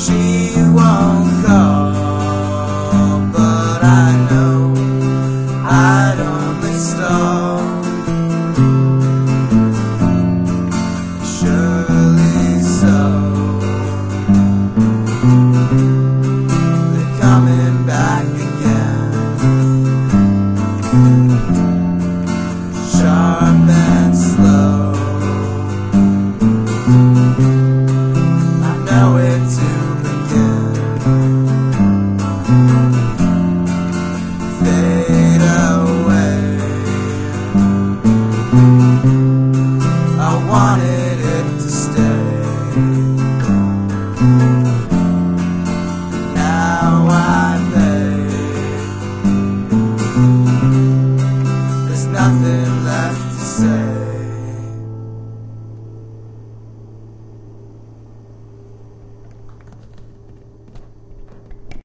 she won't call, but I know I'd only stall. Surely so, they're coming back again, sharp and slow. I know where to begin. Fade away. I wanted it to stay. Now I pay. There's nothing left to say.